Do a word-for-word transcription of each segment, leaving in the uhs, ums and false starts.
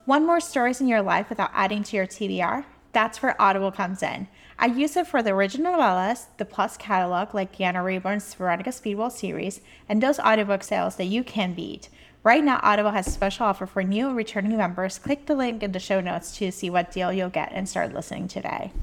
Want more stories in your life without adding to your T B R? That's where Audible comes in. I use it for the original novellas, the Plus catalog like Keanu Reeves' Veronica Speedwell series, and those audiobook sales that you can beat. Right now, Audible has a special offer for new and returning members. Click the link in the show notes to see what deal you'll get and start listening today.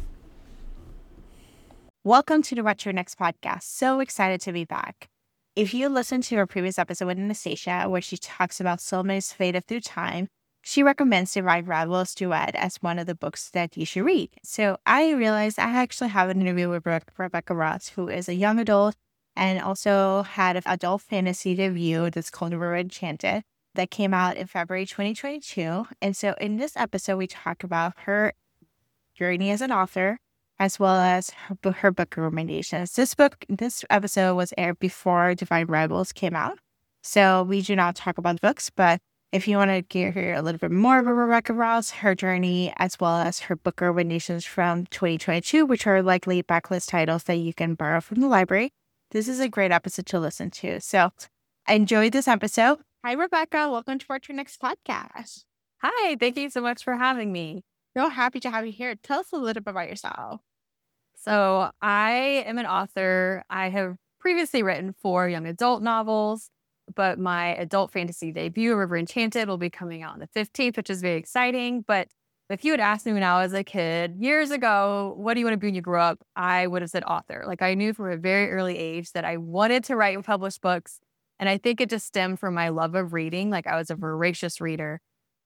Welcome to the What's Your Next podcast. So excited to be back. If you listened to our previous episode with Anastasia, where she talks about soulmates faded through time, she recommends Divine Rivals Duet as one of the books that you should read. So I realized I actually have an interview with Re- Rebecca Ross, who is a young adult and also had an adult fantasy debut that's called River Enchanted that came out in February twenty twenty-two. And so in this episode, we talk about her journey as an author, as well as her, bo- her book recommendations. This book, this episode was aired before Divine Rivals came out. So we do not talk about books, but if you want to hear a little bit more about Rebecca Ross, her journey, as well as her book recommendations from twenty twenty-two, which are likely backlist titles that you can borrow from the library, this is a great episode to listen to. So enjoy this episode. Hi, Rebecca. Welcome to What's Your Next podcast. Hi, thank you so much for having me. Real happy to have you here. Tell us a little bit about yourself. So I am an author. I have previously written four young adult novels, but my adult fantasy debut, River Enchanted, will be coming out on the fifteenth, which is very exciting. But if you had asked me when I was a kid, years ago, what do you want to be when you grow up? I would have said author. Like I knew from a very early age that I wanted to write and publish books. And I think it just stemmed from my love of reading. Like I was a voracious reader.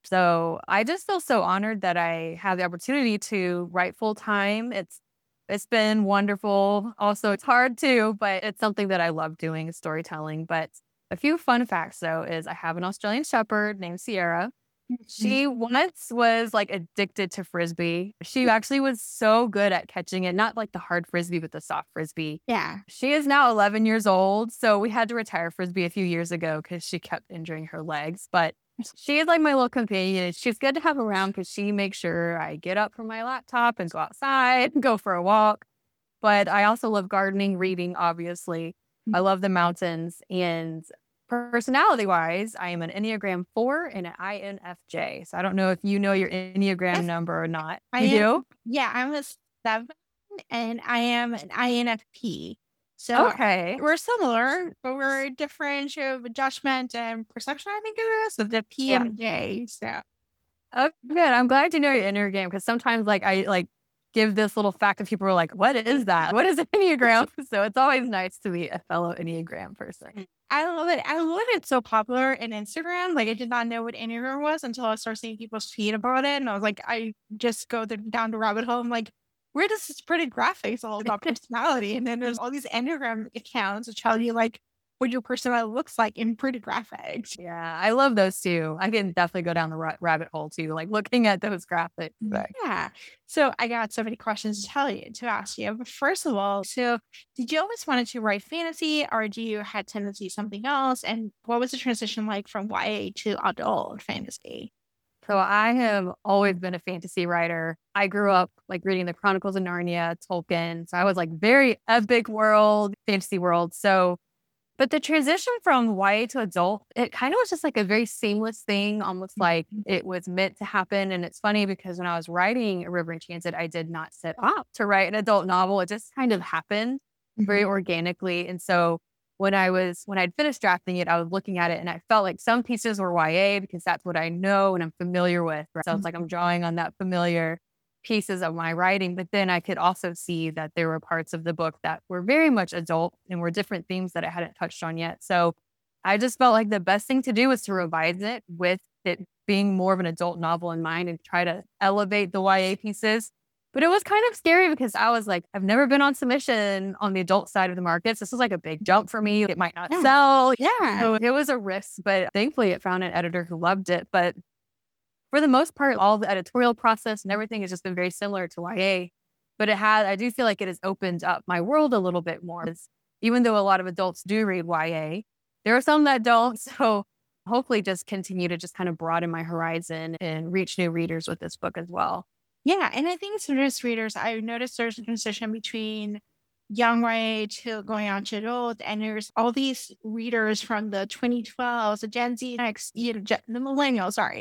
So I just feel so honored that I have the opportunity to write full time. It's It's been wonderful. Also, it's hard too, but it's something that I love doing, is storytelling. But a few fun facts, though, is I have an Australian Shepherd named Sierra. She once was like addicted to Frisbee. She actually was so good at catching it, not like the hard Frisbee, but the soft Frisbee. Yeah. She is now eleven years old. So we had to retire Frisbee a few years ago because she kept injuring her legs. But she is like my little companion. She's good to have around because she makes sure I get up from my laptop and go outside and go for a walk. But I also love gardening, reading, obviously. I love the mountains. And personality wise, I am an Enneagram four and an I N F J. So I don't know if you know your Enneagram Yes. number or not. I You am, do? Yeah, I'm a seven and I am an I N F P. So Okay. we're similar, but we're different of judgment and perception, I think it is, of the P Yeah. and J. So Oh, good. I'm glad you know your Enneagram because sometimes like I like give this little fact and people are like, what is that? What is an Enneagram? So it's always nice to meet a fellow Enneagram person. I love it. I love it. It's so popular in Instagram. Like I did not know what Enneagram was until I started seeing people's feed about it. And I was like, I just go the, down the rabbit hole. I'm like, where does this pretty graphics all about personality? And then there's all these Enneagram accounts that tell you like what your personality looks like in pretty graphics. Yeah, I love those too. I can definitely go down the ra- rabbit hole too, like looking at those graphics. But Yeah. So I got so many questions to tell you, to ask you. But first of all, so did you always wanted to write fantasy or do you had tendency something else? And what was the transition like from Y A to adult fantasy? So I have always been a fantasy writer. I grew up like reading the Chronicles of Narnia, Tolkien. So I was like very epic world, fantasy world. So But the transition from Y A to adult, it kind of was just like a very seamless thing, almost like it was meant to happen. And it's funny because when I was writing A River Enchanted, I did not set out to write an adult novel. It just kind of happened very organically. And so when I was, when I'd finished drafting it, I was looking at it and I felt like some pieces were Y A because that's what I know and I'm familiar with. So it's like I'm drawing on that familiar pieces of my writing, but then I could also see that there were parts of the book that were very much adult and were different themes that I hadn't touched on yet. So I just felt like the best thing to do was to revise it with it being more of an adult novel in mind and try to elevate the Y A pieces. But it was kind of scary because I was like, I've never been on submission on the adult side of the markets. This was like a big jump for me. It might not Yeah. sell. Yeah. So it was a risk, but thankfully it found an editor who loved it. But for the most part, all the editorial process and everything has just been very similar to Y A. But it has, I do feel like it has opened up my world a little bit more. It's, even though a lot of adults do read Y A, there are some that don't. So hopefully just continue to just kind of broaden my horizon and reach new readers with this book as well. Yeah. And I think some of readers, I noticed there's a transition between young Y A to going on to adult. And there's all these readers from the twenty twelves, the Gen Z, X, you know, Gen- the millennials, sorry,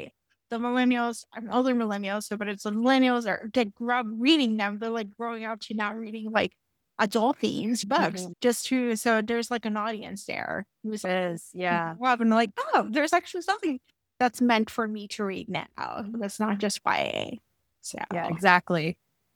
the millennials, I'm older millennials, so but it's the millennials are they grow up reading them. They're like growing up to now reading like adult themes books Mhm. just to so there's like an audience there who's Is, yeah. well, and like, oh, there's actually something that's meant for me to read now. That's not just Y A. So Yeah, exactly.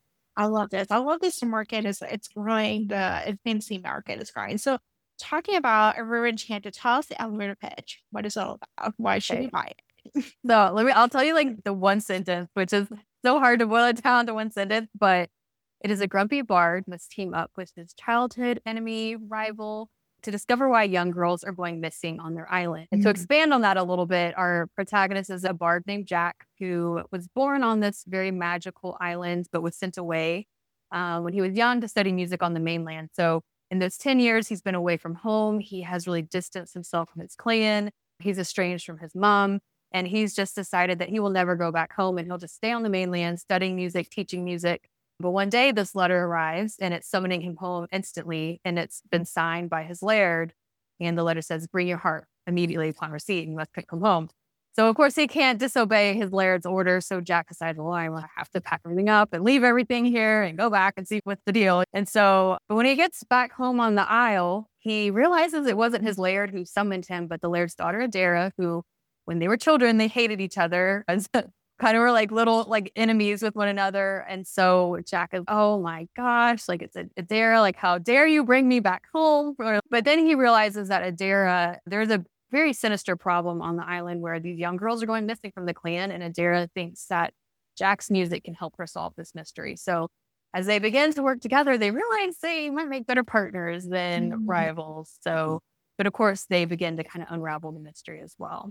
I love this. I love this market is it's growing. The fantasy market is growing. So talking about a River Enchanted, tell us the elevator pitch. What is it all about? Why should we Okay. buy it? No, let me, I'll tell you like the one sentence, which is so hard to boil it down to one sentence, but it is a grumpy bard must team up with his childhood enemy rival to discover why young girls are going missing on their island. And to Mhm. expand on that a little bit, our protagonist is a bard named Jack, who was born on this very magical island, but was sent away uh, when he was young to study music on the mainland. So in those ten years, he's been away from home. He has really distanced himself from his clan. He's estranged from his mom. And he's just decided that he will never go back home and he'll just stay on the mainland studying music, teaching music. But one day this letter arrives and it's summoning him home instantly. And it's been signed by his laird. And the letter says, bring your heart immediately upon receipt. You must come home. So, of course, he can't disobey his laird's order. So Jack decides, well, I have to pack everything up and leave everything here and go back and see what's the deal. And so but when he gets back home on the Isle, he realizes it wasn't his laird who summoned him, but the laird's daughter, Adara, who when they were children, they hated each other and kind of were like little like enemies with one another. And so Jack is, oh my gosh, like it's Adara, like how dare you bring me back home? But then he realizes that Adara, there's a very sinister problem on the island where these young girls are going missing from the clan. And Adara thinks that Jack's music can help her solve this mystery. So as they begin to work together, they realize they might make better partners than mm-hmm. rivals. So, but of course, they begin to kind of unravel the mystery as well.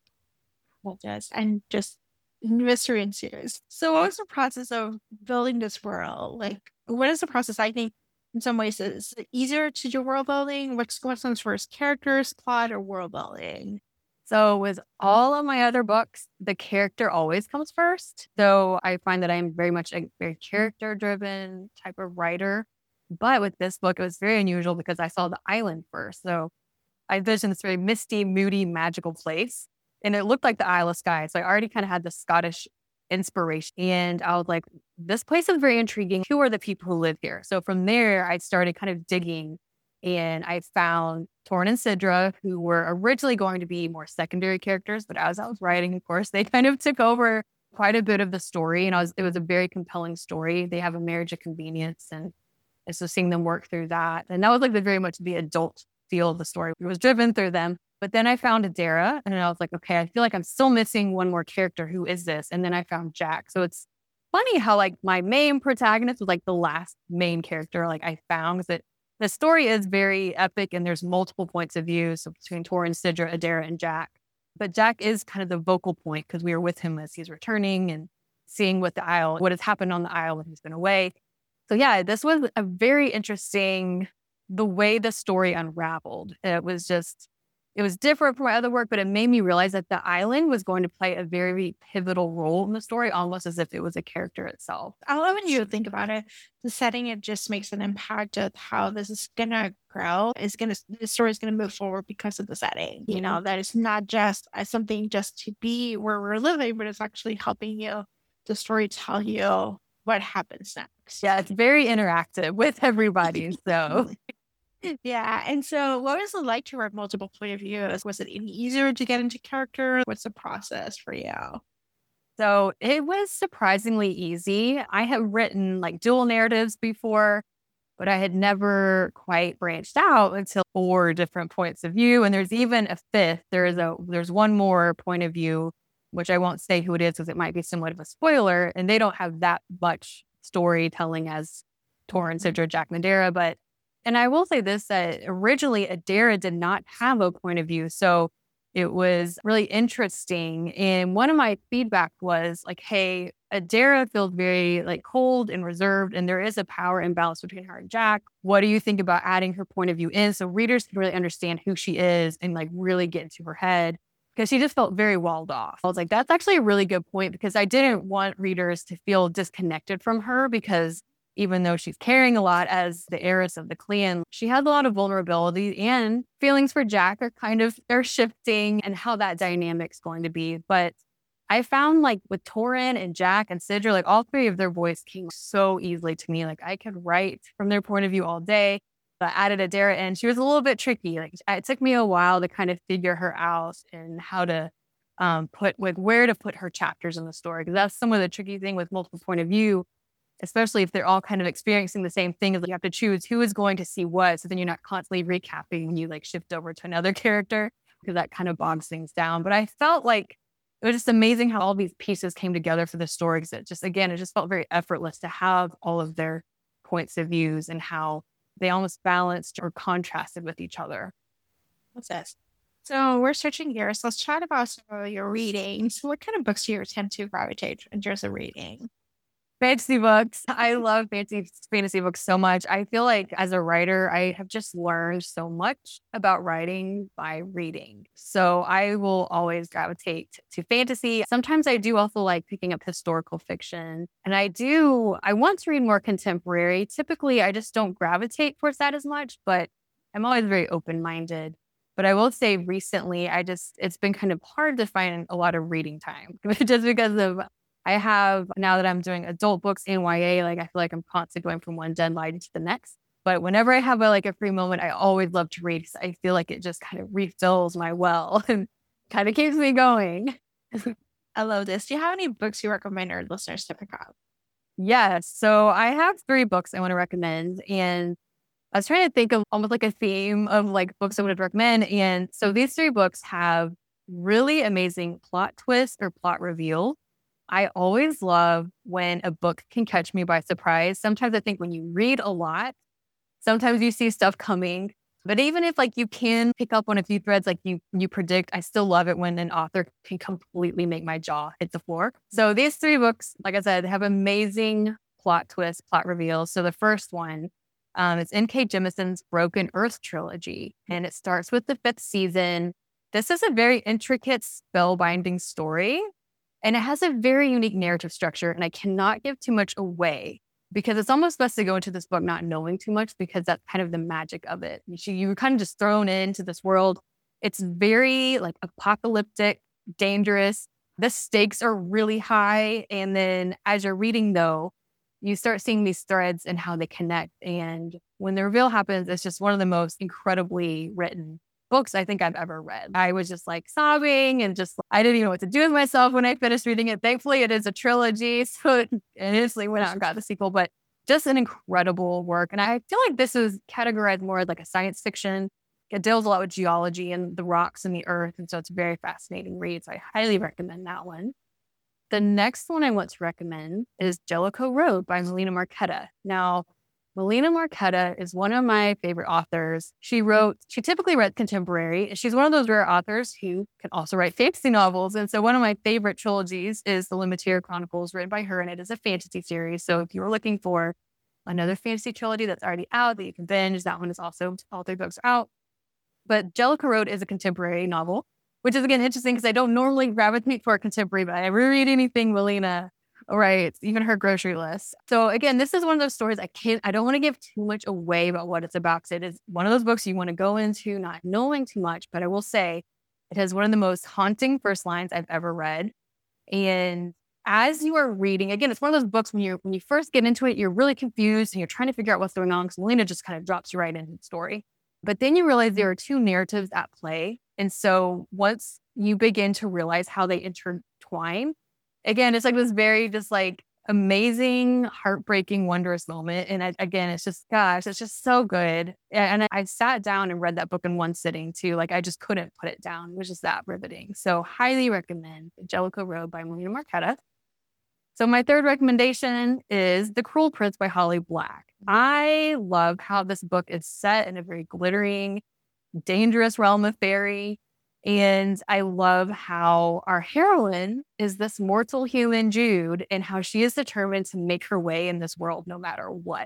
Well, yes, and just mystery ensues. So what was the process of building this world? Like, what is the process? I think in some ways it's easier to do world building. What's what comes first, characters, plot, or world building? So with all of my other books, the character always comes first. So I find that I'm very much a very character-driven type of writer. But with this book, it was very unusual because I saw the island first. So I envisioned this very misty, moody, magical place. And it looked like the Isle of Skye. So I already kind of had the Scottish inspiration. And I was like, this place is very intriguing. Who are the people who live here? So from there, I started kind of digging. And I found Torrhen and Sidra, who were originally going to be more secondary characters. But as I was writing, of course, they kind of took over quite a bit of the story. And I was, it was a very compelling story. They have a marriage of convenience. And, and so seeing them work through that. And that was like the very much the adult feel of the story. It was driven through them. But then I found Adara and I was like, okay, I feel like I'm still missing one more character. Who is this? And then I found Jack. So it's funny how like my main protagonist was like the last main character like I found, because the story is very epic and there's multiple points of view. So between Torrhen, Sidra, Adara, and Jack. But Jack is kind of the vocal point because we were with him as he's returning and seeing what the Isle, what has happened on the Isle when he's been away. So yeah, this was a very interesting, the way the story unraveled. It was just, it was different from my other work, but it made me realize that the island was going to play a very pivotal role in the story, almost as if it was a character itself. I love when you think about it. The setting, it just makes an impact of how this is going to grow. It's going to, the story is going to move forward because of the setting. You know, that it's not just uh, something just to be where we're living, but it's actually helping you, the story tell you what happens next. Yeah, it's very interactive with everybody. So yeah. And so what was it like to write multiple point of views? Was it any easier to get into character? What's the process for you? So it was surprisingly easy. I have written like dual narratives before, but I had never quite branched out until four different points of view. And there's even a fifth. There is a there's one more point of view, which I won't say who it is because it might be somewhat of a spoiler. And they don't have that much storytelling as Torrhen, Sidra, Jack, and Adara, but and I will say this, that originally Adara did not have a point of view. So it was really interesting. And one of my feedback was like, hey, Adara feels very like cold and reserved. And there is a power imbalance between her and Jack. What do you think about adding her point of view in? So readers can really understand who she is and like really get into her head. Because she just felt very walled off. I was like, that's actually a really good point, because I didn't want readers to feel disconnected from her, because even though she's carrying a lot as the heiress of the clan, she has a lot of vulnerability, and feelings for Jack are kind of, they're shifting, and how that dynamic's going to be. But I found like with Torin and Jack and Sidra, like all three of their voice came so easily to me. Like I could write from their point of view all day. I added Adara in. She was a little bit tricky. Like it took me a while to kind of figure her out and how to um, put with where to put her chapters in the story. Because that's some of the tricky thing with multiple point of view, especially if they're all kind of experiencing the same thing. Is like you have to choose who is going to see what. So then you're not constantly recapping when you like shift over to another character, because that kind of bogs things down. But I felt like it was just amazing how all these pieces came together for the story. Because it just, again, it just felt very effortless to have all of their points of views and how they almost balanced or contrasted with each other. What's this? So we're switching gears. Let's chat about some of your reading. So what kind of books do you tend to gravitate in terms of reading? Fantasy books. I love fantasy fantasy books so much. I feel like as a writer, I have just learned so much about writing by reading. So I will always gravitate to fantasy. Sometimes I do also like picking up historical fiction. And I do, I want to read more contemporary. Typically, I just don't gravitate towards that as much, but I'm always very open-minded. But I will say recently, I just, it's been kind of hard to find a lot of reading time just because of I have, now that I'm doing adult books and Y A, like I feel like I'm constantly going from one deadline to the next. But whenever I have a, like a free moment, I always love to read because I feel like it just kind of refills my well and kind of keeps me going. I love this. Do you have any books you recommend our listeners to pick up? Yes. So I have three books I want to recommend. And I was trying to think of almost like a theme of like books I would recommend. And so these three books have really amazing plot twists or plot reveal. I always love when a book can catch me by surprise. Sometimes I think when you read a lot, sometimes you see stuff coming. But even if like you can pick up on a few threads like you you predict, I still love it when an author can completely make my jaw hit the floor. So these three books, like I said, have amazing plot twists, plot reveals. So the first one, um, it's N K Jemisin's Broken Earth trilogy, and it starts with the fifth season. This is a very intricate spellbinding story. And it has a very unique narrative structure, and I cannot give too much away because it's almost best to go into this book not knowing too much because that's kind of the magic of it. You, you're kind of just thrown into this world. It's very like apocalyptic, dangerous. The stakes are really high. And then as you're reading though, you start seeing these threads and how they connect. And when the reveal happens, it's just one of the most incredibly written books I think I've ever read. I was just like sobbing and just, I didn't even know what to do with myself when I finished reading it. Thankfully, it is a trilogy, so it instantly went out and got the sequel, but just an incredible work. And I feel like this is categorized more as like a science fiction. It deals a lot with geology and the rocks and the earth, and so it's a very fascinating read. So I highly recommend that one. The next one I want to recommend is Jellicoe Road by Melina Marchetta. Now, Melina Marchetta is one of my favorite authors. She wrote, she typically writes contemporary. She's one of those rare authors who can also write fantasy novels. And so one of my favorite trilogies is the Limitaire Chronicles, written by her, and it is a fantasy series. So if you were looking for another fantasy trilogy that's already out that you can binge, that one is also, all three books are out. But Jellicoe Road is a contemporary novel, which is again interesting because I don't normally gravitate toward contemporary, but I reread anything Melina right, even her grocery list. So again, this is one of those stories I can't, I don't want to give too much away about what it's about. Because it is one of those books you want to go into not knowing too much, but I will say it has one of the most haunting first lines I've ever read. And as you are reading, again, it's one of those books when you when you first get into it, you're really confused and you're trying to figure out what's going on because Melina just kind of drops you right into the story. But then you realize there are two narratives at play. And so once you begin to realize how they intertwine, again, it's like this very just like amazing, heartbreaking, wondrous moment. And I, again, it's just, gosh, it's just so good. And I, I sat down and read that book in one sitting too. Like I just couldn't put it down. It was just that riveting. So highly recommend Jellicoe Road by Melina Marchetta. So my third recommendation is The Cruel Prince by Holly Black. I love how this book is set in a very glittering, dangerous realm of fairy. And I love how our heroine is this mortal human, Jude, and how she is determined to make her way in this world no matter what.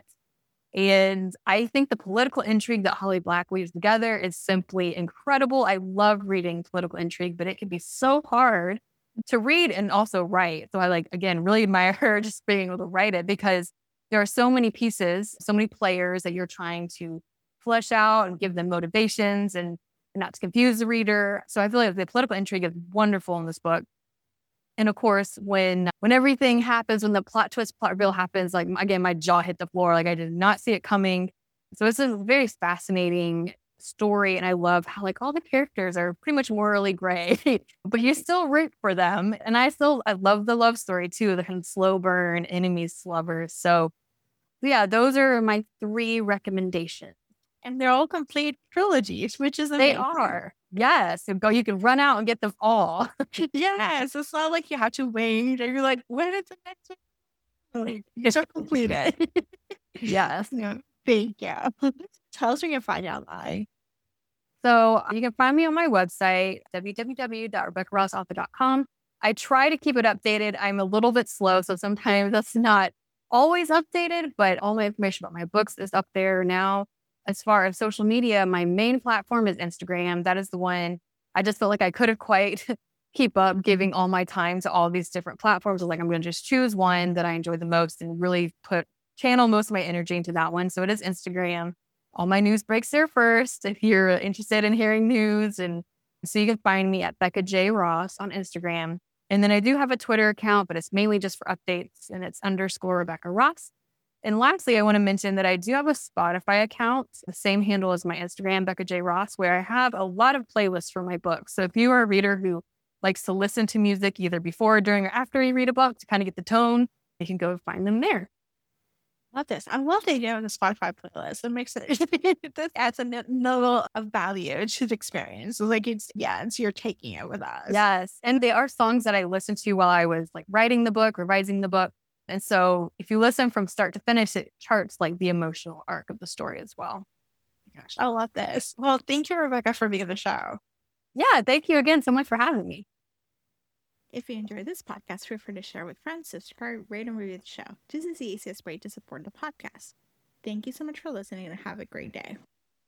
And I think the political intrigue that Holly Black weaves together is simply incredible. I love reading political intrigue, but it can be so hard to read and also write. So I like, again, really admire her just being able to write it because there are so many pieces, so many players that you're trying to flesh out and give them motivations and not to confuse the reader. So I feel like the political intrigue is wonderful in this book. And of course, when when everything happens, when the plot twist, plot reveal happens, like again, my jaw hit the floor. Like I did not see it coming. So it's a very fascinating story. And I love how like all the characters are pretty much morally gray, but you still root for them. And I still, I love the love story too, the kind of slow burn, enemies to lovers. So yeah, those are my three recommendations. And they're all complete trilogies, which is They amazing. are. Yes. You go, you can run out and get them all. Yes. It's not like you have to wait and you're like, when is the next one? Like, it's not completed. Yes. No, thank you. Tell us where you can find you online. So you can find me on my website, w w w dot rebecca ross author dot com. I try to keep it updated. I'm a little bit slow, so sometimes that's not always updated, but all my information about my books is up there now. As far as social media, my main platform is Instagram. That is the one I just felt like I couldn't quite keep up giving all my time to all these different platforms. I was like, I'm going to just choose one that I enjoy the most and really put channel most of my energy into that one. So it is Instagram. All my news breaks there first if you're interested in hearing news. And so you can find me at Becca J. Ross on Instagram. And then I do have a Twitter account, but it's mainly just for updates, and it's underscore Rebecca Ross. And lastly, I want to mention that I do have a Spotify account, the same handle as my Instagram, Becca J. Ross, where I have a lot of playlists for my books. So if you are a reader who likes to listen to music either before, during, or after you read a book to kind of get the tone, you can go find them there. Love this. I love the idea of the Spotify playlist. It makes it, this adds a level of value to the experience. Like it's, yeah, it's you're taking it with us. Yes. And they are songs that I listened to while I was like writing the book, revising the book. And so if you listen from start to finish, it charts like the emotional arc of the story as well. Gosh, I love this. Well, thank you, Rebecca, for being on the show. Yeah. Thank you again so much for having me. If you enjoyed this podcast, feel free to share with friends, subscribe, rate, and review the show. This is the easiest way to support the podcast. Thank you so much for listening and have a great day.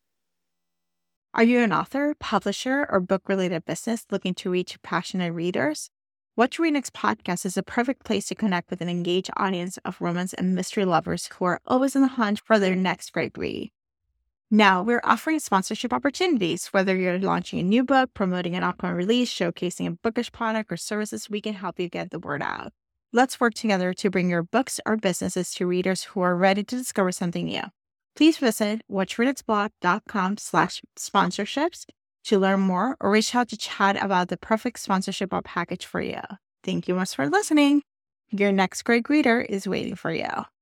Are you an author, publisher, or book-related business looking to reach passionate readers? What to Read Next podcast is a perfect place to connect with an engaged audience of romance and mystery lovers who are always on the hunt for their next great read. Now, we're offering sponsorship opportunities. Whether you're launching a new book, promoting an upcoming release, showcasing a bookish product or services, we can help you get the word out. Let's work together to bring your books or businesses to readers who are ready to discover something new. Please visit whattoreadnextblog.com slash sponsorships to learn more or reach out to chat about the perfect sponsorship or package for you. Thank you much for listening. Your next great reader is waiting for you.